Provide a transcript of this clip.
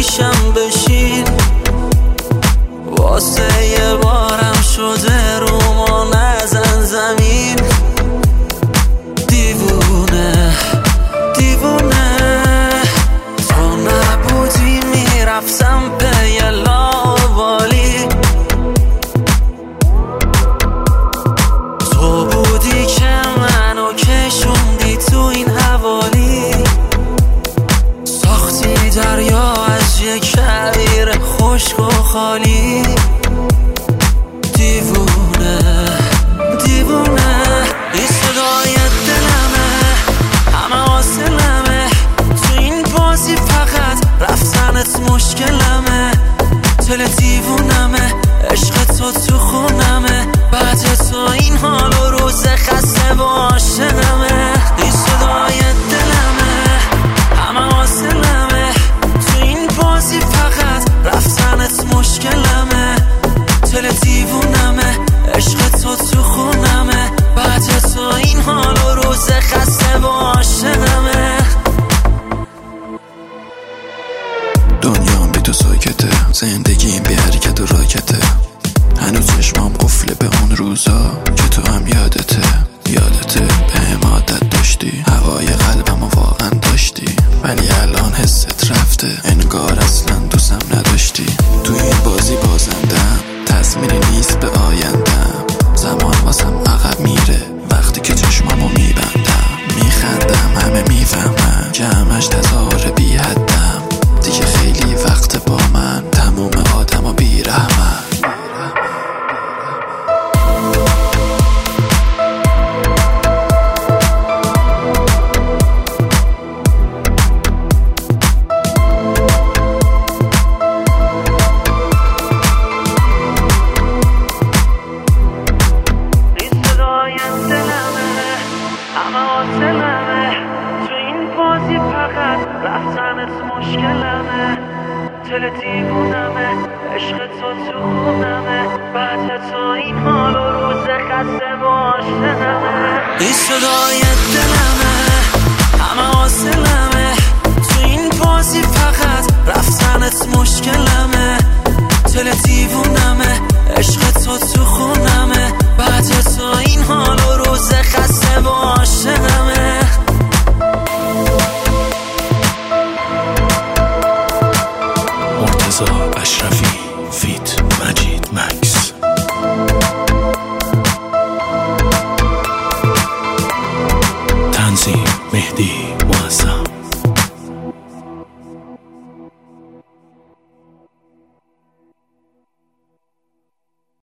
پیشم بشین، واسه یه بارم شده رو ما نزن زمین. دیوونه دیوونه تو نبودی میرفتم به یه لاوالی، تو بودی که منو کشوندی تو این حوالی، ساختی دریا از یه کویر خشک و خالی. دیوونه دیوونه این صدای دلمه، همه حاصلمه، تو این بازی فقط رفتنت مشکلمه. دل دیوونمه، عشق تو خونمه، بعد تو این حال و روز خسته و عاشقمه. این صدای دلمه، همه حاصلمه، تو این بازی فقط رفتنت مشکلمه. دل دیوونمه، عشق تو خونمه، بعد تو این حال و روز خسته و عاشقمه. دنیام بی تو ساکته، زندگیم بی حرکت و راکته، هنوز چشمام قفله به اون روزا که تو هم یادته. به عادت داشتی، هوای قلبمو واقعا داشتی، ولی الان حست رفته، انگار اصلا دوستم نداشتی. تو این بازی بازندم، تصمیری نیست به آیندم، زمان واسم عقب میره وقتی که چشمامو میبندم. میخندم همه میفهمن که همش تظاهر بی حدم، دیگه خیلی وقت با من تموم آدم و بیرحمن. تو این بازی فقط رفتنت مشکلمه. دل دیوونمه، عشق تو خونمه، بعد تو این حال و روز خسته و عاشقمه. این صدای دلمه، همه حاصلمه، تو این بازی فقط رفتنت مشکلمه. دل دیوونمه، عشق تو خونمه، بعد تو این حال و روز خسته و عاشقمه. مرتضی اشرفی فیت مجید مکس. تنظیم مهدی معظم.